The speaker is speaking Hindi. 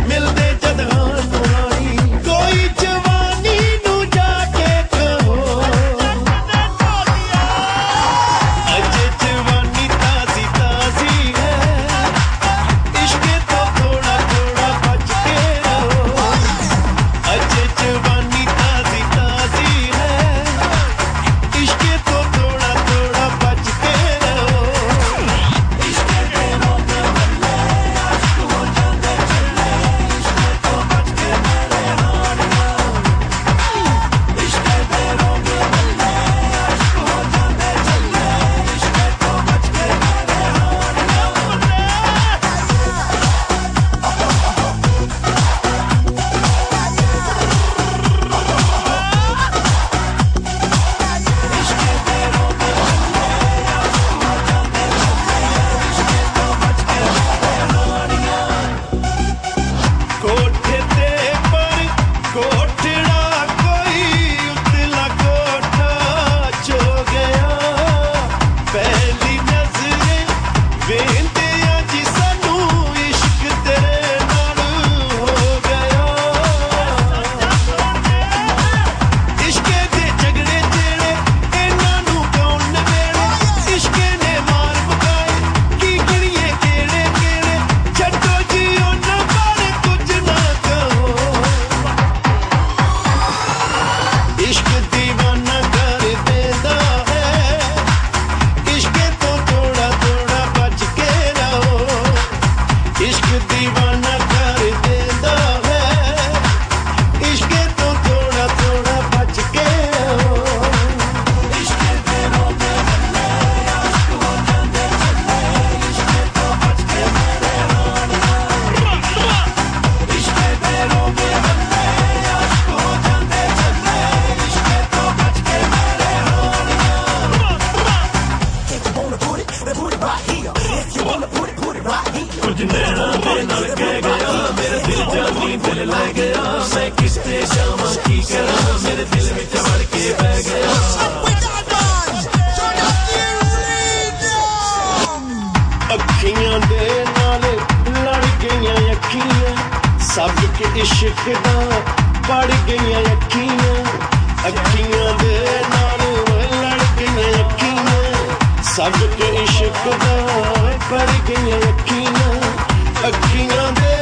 मिलते जद हाथ हारी कोई जवानी नू जाके कहो अजे जवानी ताजी ताजी है इश्क तो थोड़ा थोड़ा बच के रहो अजे जवानी ताजी ताजी है इश्क तो थोड़ा थोड़ा बच के रहो इश्क के रोग बल्ले आशिक हो जाते चले इश्क तो बच के मेरे हानिया इश्क के रोग बल्ले आशिक हो जाते चले इश्क तो बच के मेरे हानिया कोठे ते पर कोठड़ा कोई उतला कोठा चो गया पहली नजरे बेंते जी सानू इश्क तेरे नाल हो गया इश्क दे झगड़े जेड़े इन्हां नू कौन नवेड़े इश्क ने मार मुकाए की गिणिए केड़े केड़े छड्डो जी उन्हां बारे कुछ ना कहो इश्क दीवाना कर देता है इश्क तो थोड़ा थोड़ा बच के रहो इश्क दीवाना कर देता है इश्क तो थोड़ा थोड़ा बच के रहो इश्क दे रोग बल्ले आशिक हो जाते चले इश्क तो बच के मेरे हानिया इश्क दे रोग बल्ले आशिक हो जाते चले इश्क तो बच के मेरे हानिया If you wanna put it, then put it right here. If you wanna put it right here. कुछ नैना दे नाल कह गया मेरा दिल जानी दिल ले गया मैं किसते शामा की करा मेरे दिल विच वड़ के बह गया अखियां दे नाल लड़ गईयां अखियां सब के इश्क दा पड़ गईयां अखियां अखियां दे नाल लड़ गईयां अखियां सब के इश्क दा पड़ गईयां अखियां अखियां दे